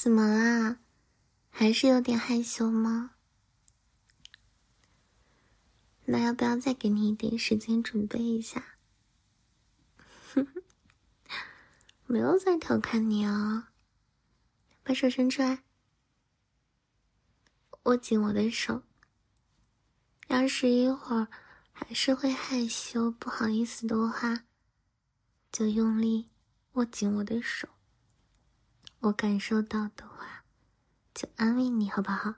怎么啦？还是有点害羞吗？那要不要再给你一点时间准备一下？没有在调侃你啊，把手伸出来，握紧我的手。要是一会儿还是会害羞不好意思的话，就用力握紧我的手。我感受到的话，就安慰你好不好？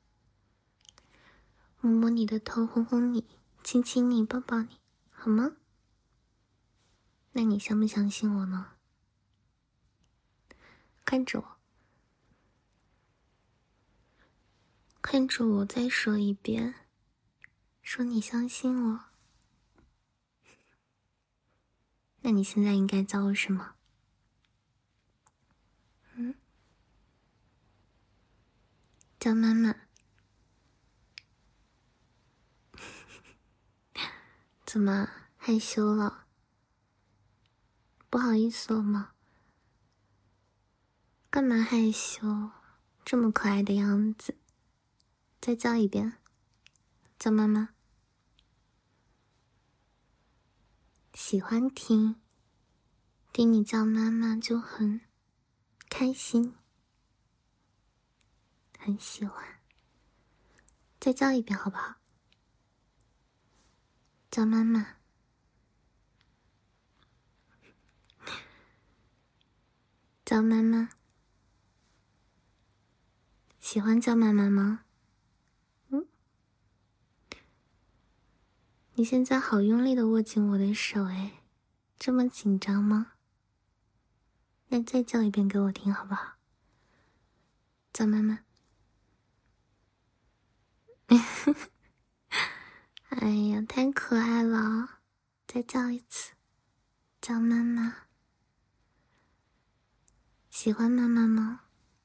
摸摸你的头，哄哄你，亲亲你，抱抱你，好吗？那你相不相信我呢？看着我，看着我，再说一遍，说你相信我。那你现在应该叫我什么？叫妈妈。怎么害羞了？不好意思了吗？干嘛害羞？这么可爱的样子。再叫一遍，叫妈妈。喜欢听你叫妈妈就很开心，很喜欢。再叫一遍好不好？叫妈妈。叫妈妈。喜欢叫妈妈吗？你现在好用力的握紧我的手诶，这么紧张吗？那再叫一遍给我听好不好？叫妈妈。哎呀，太可爱了！再叫一次，叫妈妈。喜欢妈妈吗？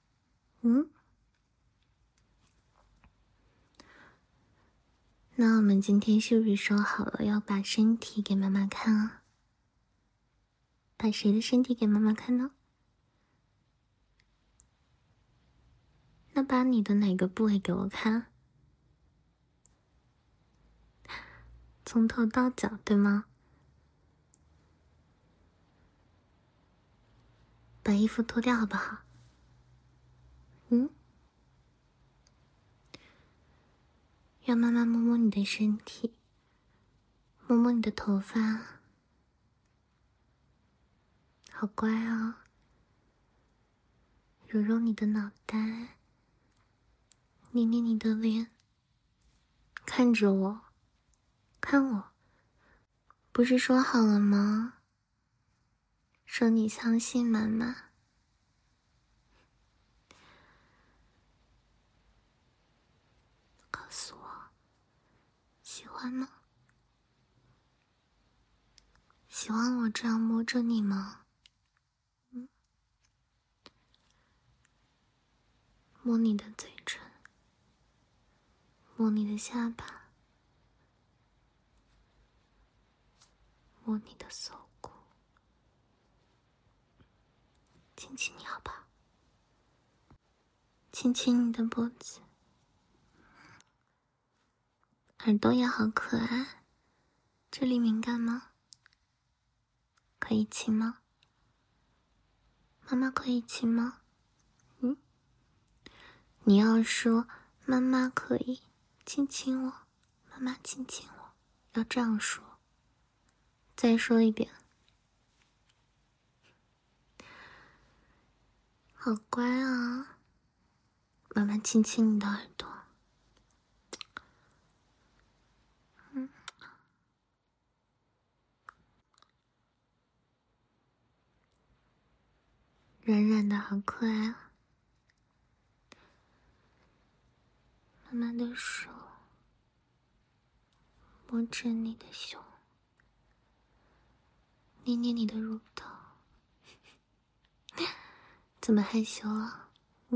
那我们今天是不是说好了要把身体给妈妈看啊？把谁的身体给妈妈看呢？那把你的哪个部位给我看？从头到脚，对吗？把衣服脱掉好不好？让妈妈摸摸你的身体，摸摸你的头发，好乖哦。揉揉你的脑袋，捏捏你的脸，看着我，看我，不是说好了吗？说你相信妈妈。告诉我，喜欢吗？喜欢我这样摸着你吗？摸你的嘴唇，摸你的下巴，摸你的锁骨，亲亲你好不好？亲亲你的脖子，耳朵也好可爱。这里敏感吗？可以亲吗？妈妈可以亲吗？你要说妈妈可以亲亲我，妈妈亲亲我，要这样说。再说一遍。好乖啊，妈妈亲亲你的耳朵。软软的好可爱啊。妈妈的手摸着你的胸，捏捏你的乳头。怎么害羞了？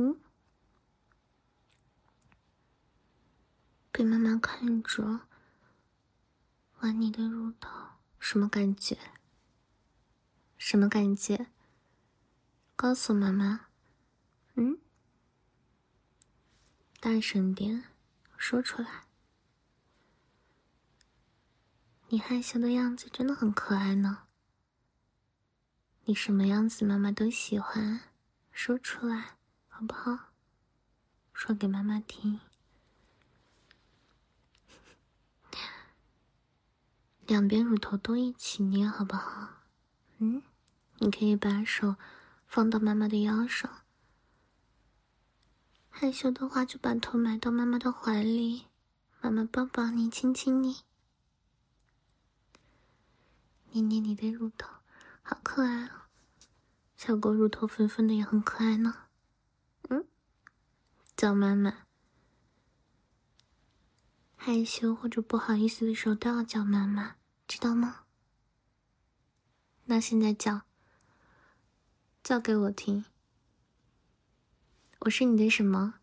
被妈妈看着玩你的乳头，什么感觉？什么感觉？告诉妈妈。 大声点，说出来。你害羞的样子真的很可爱呢。你什么样子妈妈都喜欢，说出来好不好？说给妈妈听。两边乳头都一起捏好不好？你可以把手放到妈妈的腰上。害羞的话就把头埋到妈妈的怀里，妈妈抱抱你，亲亲你。捏捏你的乳头，好可爱哦。小狗乳头粉粉的也很可爱呢。叫妈妈。害羞或者不好意思的时候都要叫妈妈，知道吗？那现在叫给我听。我是你的什么？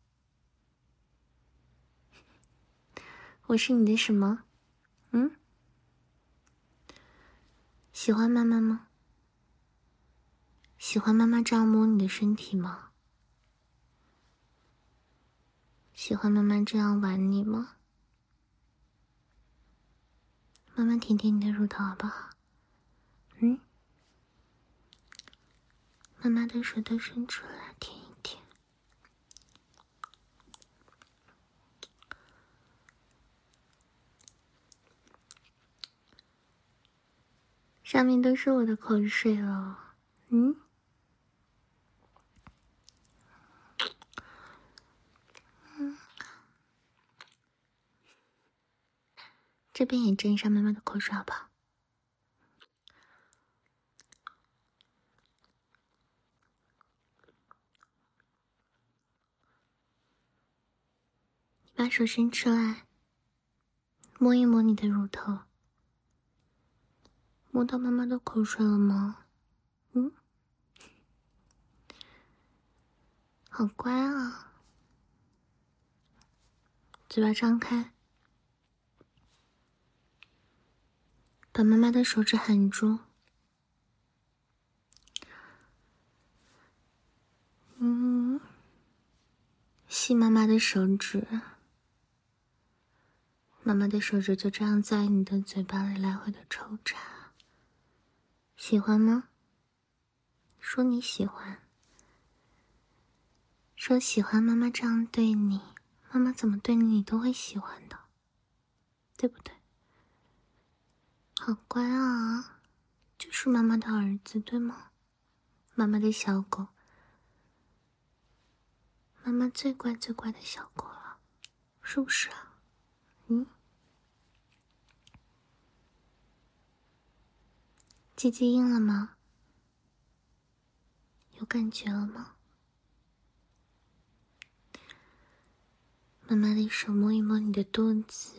我是你的什么？喜欢妈妈吗？喜欢妈妈这样摸你的身体吗？喜欢妈妈这样玩你吗？妈妈舔舔你的乳头好不好？妈妈的手都伸出来舔一舔。上面都是我的口水了。这边也沾上妈妈的口水好不好？你把手伸出来，摸一摸你的乳头。摸到妈妈的口水了吗？好乖啊。嘴巴张开，把妈妈的手指含住。吸妈妈的手指。妈妈的手指就这样在你的嘴巴里来回的抽插。喜欢吗？说你喜欢。说喜欢妈妈这样对你，妈妈怎么对你，你都会喜欢的，对不对？好乖啊，就是妈妈的儿子，对吗？妈妈的小狗，妈妈最乖最乖的小狗了，是不是啊？鸡鸡硬了吗？有感觉了吗？妈妈的手摸一摸你的肚子，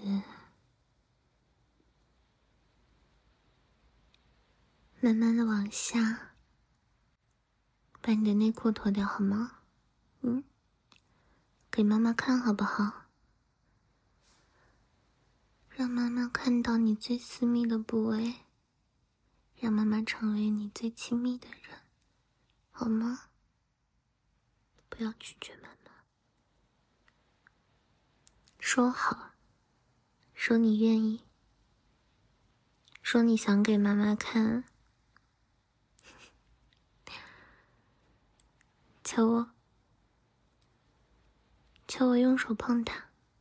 慢慢的往下，把你的内裤脱掉好吗？给妈妈看好不好？让妈妈看到你最私密的部位，让妈妈成为你最亲密的人，好吗？不要拒绝妈妈。说好，说你愿意，说你想给妈妈看。求我，求我用手碰它。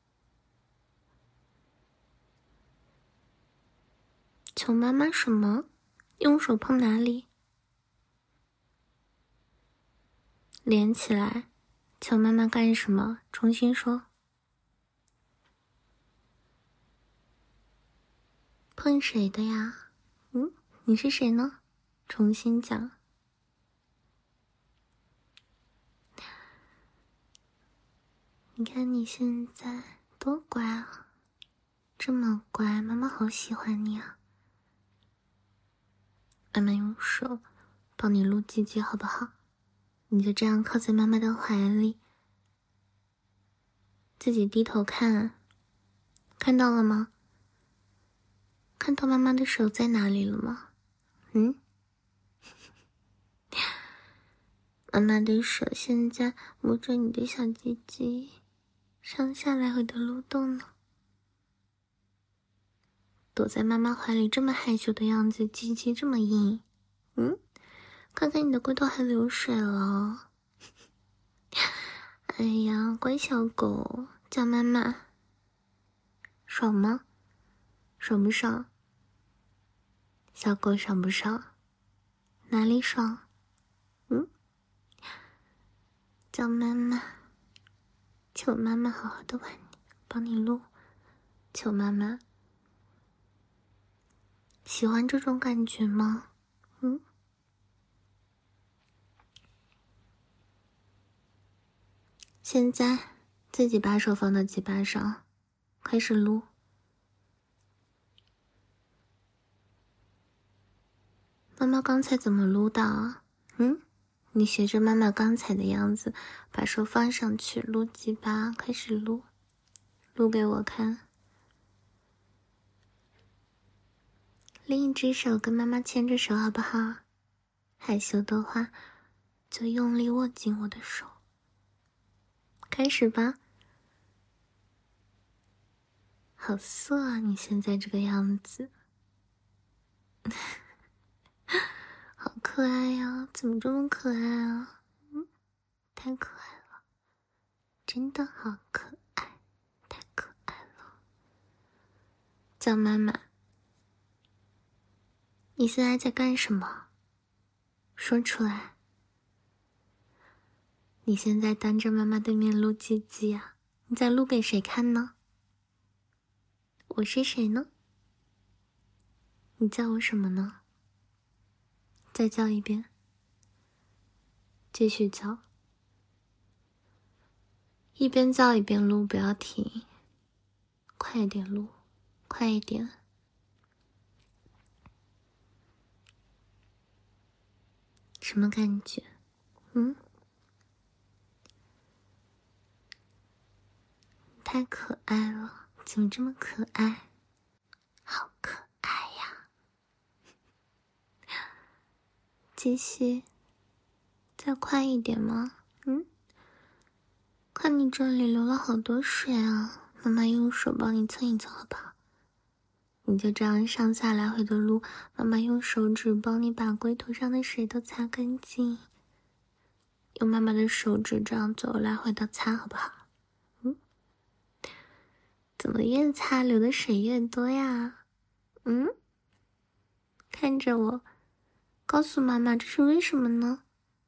求妈妈什么？用手碰哪里？连起来。求妈妈干什么？重新说。碰谁的呀？你是谁呢？重新讲。你看你现在多乖啊，这么乖，妈妈好喜欢你啊。妈妈用手帮你撸鸡鸡好不好？你就这样靠在妈妈的怀里，自己低头看，看到了吗？看到妈妈的手在哪里了吗？妈妈的手现在摸着你的小鸡鸡， 上下来回的撸动呢。躲在妈妈怀里这么害羞的样子，鸡鸡这么硬，看看你的龟头还流水了。哎呀，乖小狗，叫妈妈。爽吗？爽不爽？小狗爽不爽？哪里爽？叫妈妈，求妈妈好好的玩你，帮你撸，求妈妈。喜欢这种感觉吗？现在自己把手放到鸡巴上，开始撸。妈妈刚才怎么撸的啊？你学着妈妈刚才的样子，把手放上去撸鸡巴，开始撸，撸给我看。另一只手跟妈妈牵着手好不好？害羞的话，就用力握紧我的手。开始吧。好色啊，你现在这个样子。好可爱呀，怎么这么可爱啊？太可爱了，真的好可爱，太可爱了。叫妈妈。你现在在干什么？说出来。你现在当着妈妈对面撸鸡鸡啊？你在撸给谁看呢？我是谁呢？你叫我什么呢？再叫一遍。继续叫。一边叫一边撸，不要停。快一点撸，快一点。什么感觉？太可爱了，怎么这么可爱？好可爱呀！继续，再快一点吗？看你这里流了好多水啊，妈妈用手帮你蹭一蹭好不好？你就这样上下来回的撸，妈妈用手指帮你把龟头上的水都擦干净。用妈妈的手指这样左右来回的擦好不好？怎么越擦流的水越多呀？看着我，告诉妈妈这是为什么呢？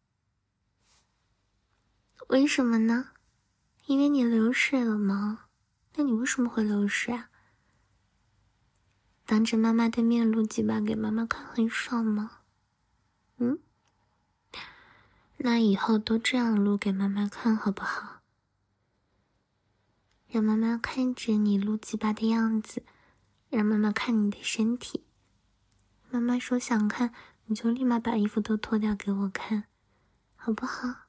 为什么呢？因为你流水了吗？那你为什么会流水啊？当着妈妈的面撸鸡巴给妈妈看很爽吗？那以后都这样撸给妈妈看好不好？让妈妈看着你撸鸡巴的样子，让妈妈看你的身体。妈妈说想看，你就立马把衣服都脱掉给我看，好不好？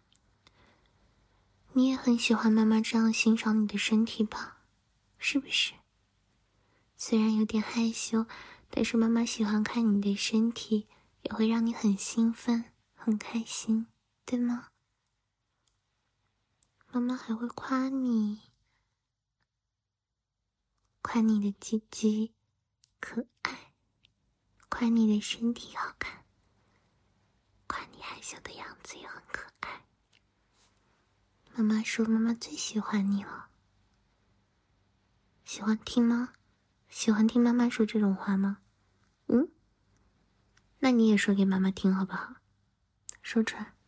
你也很喜欢妈妈这样欣赏你的身体吧？是不是？虽然有点害羞，但是妈妈喜欢看你的身体，也会让你很兴奋、很开心，对吗？妈妈还会夸你，夸你的鸡鸡可爱，夸你的身体好看，夸你害羞的样子也很可爱。妈妈说妈妈最喜欢你了，喜欢听吗？喜欢听妈妈说这种话吗？那你也说给妈妈听好不好？说出来。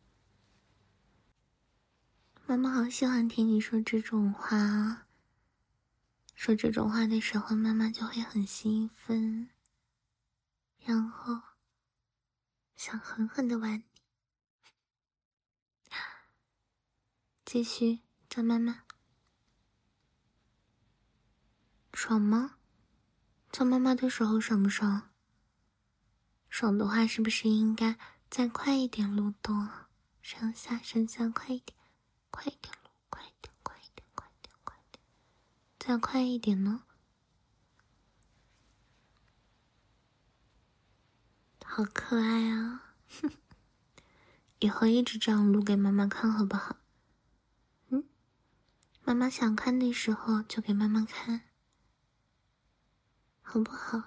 妈妈好喜欢听你说这种话啊。说这种话的时候，妈妈就会很兴奋，然后想狠狠的玩你。继续叫妈妈。爽吗？叫妈妈的时候爽不爽？爽的话是不是应该再快一点撸动？上下上下快一点，快一点撸，快一点，快一点，快一点，快一点，再快一点呢？好可爱啊！以后一直这样撸给妈妈看好不好？ 妈妈想看的时候就给妈妈看，好不好？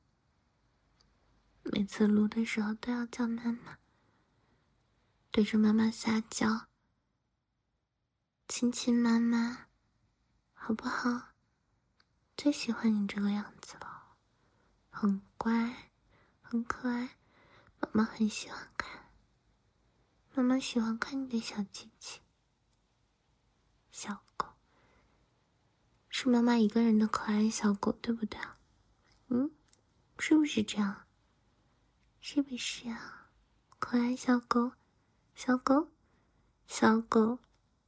每次撸的时候都要叫妈妈，对着妈妈撒娇，亲亲妈妈，好不好？最喜欢你这个样子了，很乖，很可爱，妈妈很喜欢看。妈妈喜欢看你的小鸡鸡。小狗，是妈妈一个人的可爱小狗，对不对啊？是不是这样？是不是啊？可爱小狗，小狗，小狗。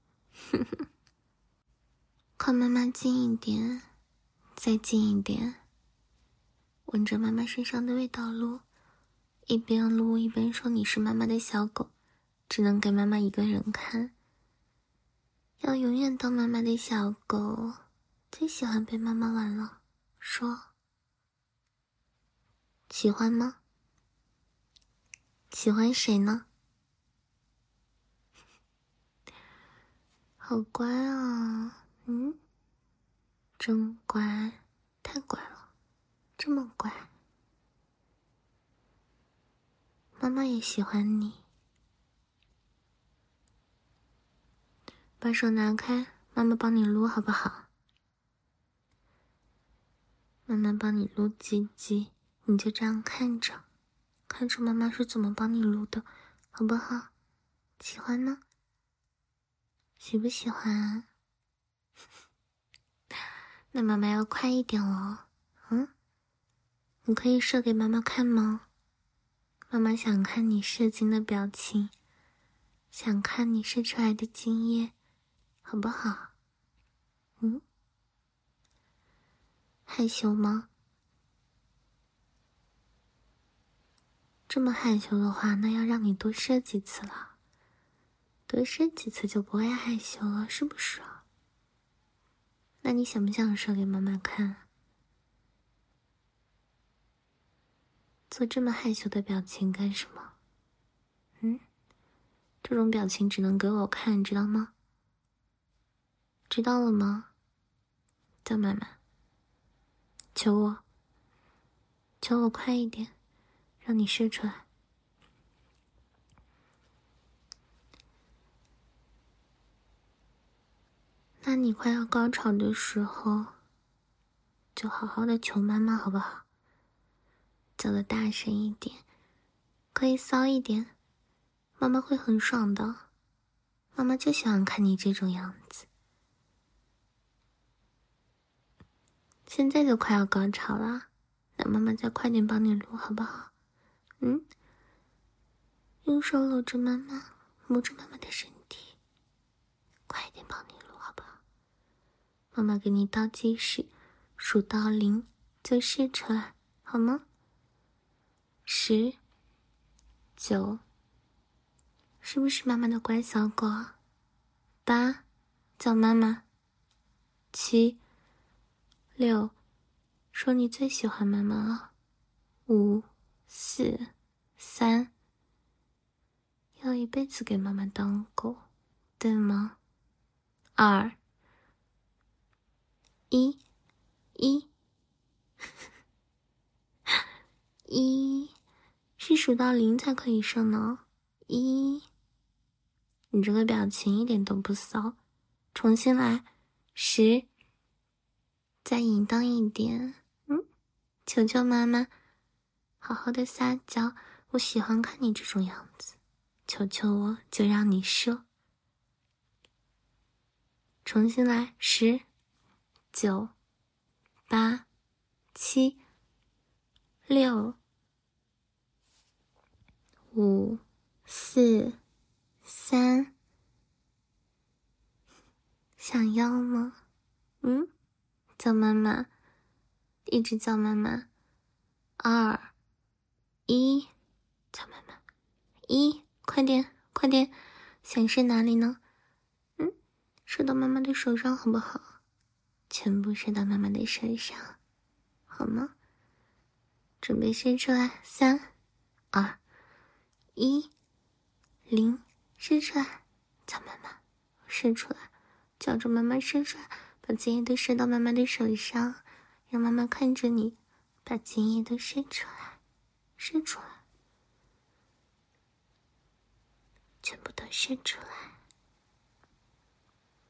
靠妈妈近一点，再近一点，闻着妈妈身上的味道撸，一边撸一边说你是妈妈的小狗，只能给妈妈一个人看。要永远当妈妈的小狗，最喜欢被妈妈玩了。说，喜欢吗？喜欢谁呢？好乖啊，真乖，太乖了，这么乖。妈妈也喜欢你。把手拿开，妈妈帮你撸好不好？妈妈帮你撸鸡鸡，你就这样看着，看着妈妈是怎么帮你撸的，好不好？喜欢吗？喜不喜欢？那妈妈要快一点哦。你可以射给妈妈看吗？妈妈想看你射精的表情，想看你射出来的精液，好不好？害羞吗？这么害羞的话，那要让你多射几次了。多射几次就不会害羞了，是不是啊？那你想不想射给妈妈看？做这么害羞的表情干什么？这种表情只能给我看，知道吗？知道了吗？叫妈妈，求我，求我快一点，让你射出来。那你快要高潮的时候，就好好的求妈妈，好不好？叫得大声一点，可以骚一点，妈妈会很爽的。妈妈就喜欢看你这种样子。现在就快要高潮了，那妈妈再快点帮你撸，好不好？用手搂着妈妈，摸着妈妈的身体，快一点帮你撸，好不好？妈妈给你倒计时，数到0就射出来，好吗？10、9，是不是妈妈的乖小狗？8，叫妈妈。7、6，说你最喜欢妈妈了。5、4、3，要一辈子给妈妈当狗，对吗？2、1，是数到0才可以射呢。1，你这个表情一点都不骚，重新来。10，再淫荡一点。求求妈妈，好好的撒娇，我喜欢看你这种样子，求求我，就让你射。重新来。10、9、8、7、6、5、4、3，想要吗？叫妈妈，一直叫妈妈。2、1，叫妈妈。1，快点，快点，想射哪里呢？射到妈妈的手上好不好？全部射到妈妈的手上，好吗？准备射出来。3、2、1、0，射出来，叫妈妈，射出来， 叫着妈妈伸出来，把精液都射到妈妈的手上，让妈妈看着你把精液都射出来，射出来，全部都射出来。